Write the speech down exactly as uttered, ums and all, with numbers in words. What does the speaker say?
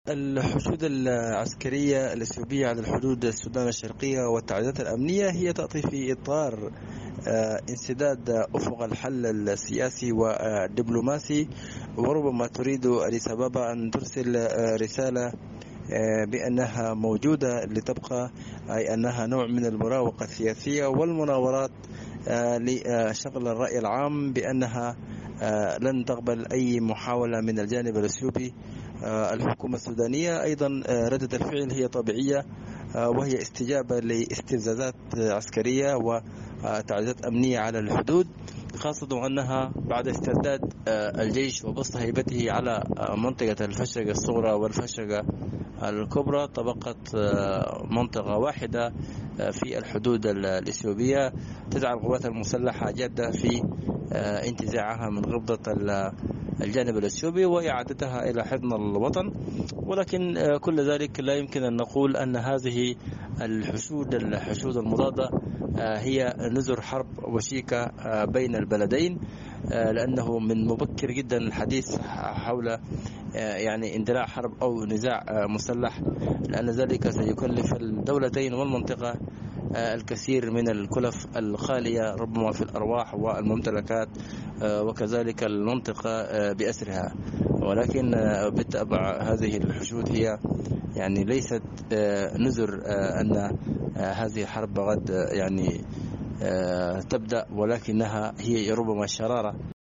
الحشود العسكرية الإثيوبية على الحدود السودان الشرقية والتعديلات الأمنية هي تأتي في إطار آه، انسداد أفق الحل السياسي والدبلوماسي، وربما تريد أديس أبابا أن ترسل آه، رسالة آه، بأنها موجودة لتبقى، أي أنها نوع من المراوغة السياسية والمناورات آه، لشغل الرأي العام، بأنها آه، لن تقبل أي محاولة من الجانب الإثيوبي. آه، الحكومة السودانية أيضا آه، ردة الفعل هي طبيعية، آه، وهي استجابة لاستفزازات آه، عسكرية وتعديلات أمنية على الحدود، خاصة أنها بعد استرداد آه، الجيش وبسط هيبته على آه، منطقة الفشرقة الصغرى والفشرقة الكبرى، تبقت آه، منطقة واحدة آه، في الحدود الإثيوبية تسعى القوات المسلحة جادة في آه، انتزاعها من غبضة الجانب الإثيوبي وإعادتها إلى حضن الوطن. ولكن آه، كل ذلك لا يمكن أن نقول أن هذه الحشود الحشود المضادة آه، هي نذر حرب وشيكة آه، بين البلدين، آه، لأنه من مبكر جدا الحديث حول آه، يعني اندلاع حرب أو نزاع آه، مسلح، لأن ذلك سيكلف الدولتين والمنطقة آه، الكثير من الكلف الخالية ربما في الأرواح والممتلكات، آه، وكذلك المنطقة آه، بأسرها. ولكن آه، بالطبع هذه الحشود هي يعني ليست آه، نذر آه، أن آه، هذه الحرب غد آه، يعني آه، تبدأ، ولكنها هي ربما شرارة